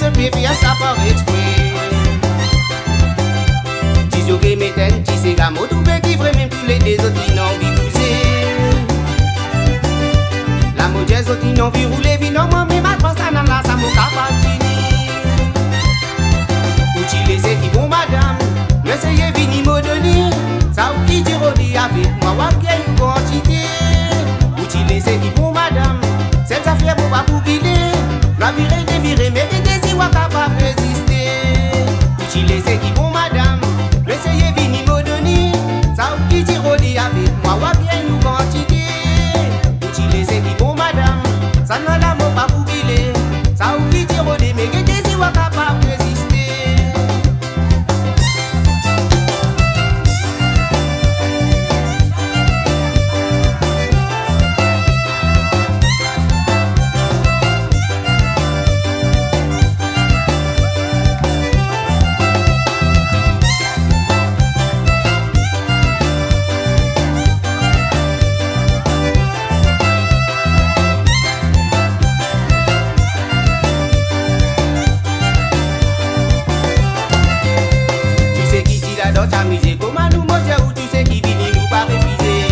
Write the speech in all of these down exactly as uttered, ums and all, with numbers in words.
je préfère ça par exprès. Si je m'éteins, si c'est gamin, tout fait qui ferait même tous les deux autres qui n'ont vu pousser. La modèle autres qui n'ont vu rouler, vie non, moi, mais ma pense à la ça m'a capable. Utilisez qui bon madame, m'essayez vini me donner. Ça ou qui dire avec moi, ou bien une quantité. Utilisez qui bon madame, cette affaire pour pas pour guider. La virée des virées, mais des désirs capable de résister. Utilisez qui bon madame, m'essayez vini me donner. Ça ou qui dire avec moi, ou bien une quantité. Utilisez qui bon madame, ça n'a la mot pas pour guider. Ça ou qui dire mais des désirs capable de résister. T'amuser comme à nous manger ou tu sais qui vient nous pas refuser.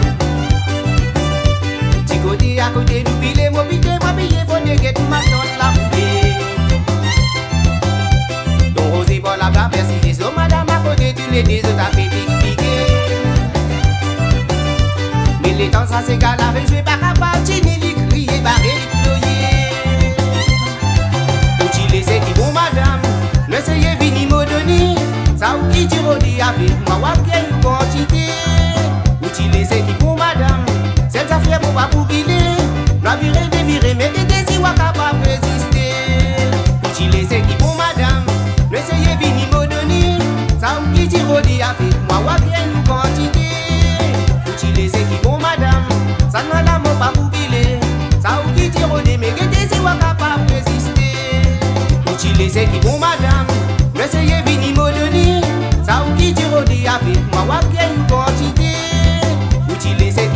Petit côté à côté nous filer, moi pité, moi payé, faut néguer tout ma tante la foulée. Ton rosé pour la bas persil les hommes, madame à côté tu les deux autres à fait piquer. Mais les temps ça c'est qu'à la veille, je vais pas capable, tu n'y les crier, barrer les ployer. Utilisez qui bon madame, n'essayez vini me donner. Ça ou qui tire avec moi, ou bien une quantité. Utilisez qui pour madame, cette affaire pour pas pour guider. La virée des virées, mais des désirs capable de résister. Utilisez qui pour madame, n'essayez vini me donner. Ça ou qui tire avec moi, ou bien une quantité. Utilisez qui pour madame, ça n'a la mot pas pour guider. Ça ou qui tire mais des désirs capable de résister. Utilisez qui pour madame, n'essayez vini me donner. Ça ou qui tire avec moi, ou bien une quantité. Utilisez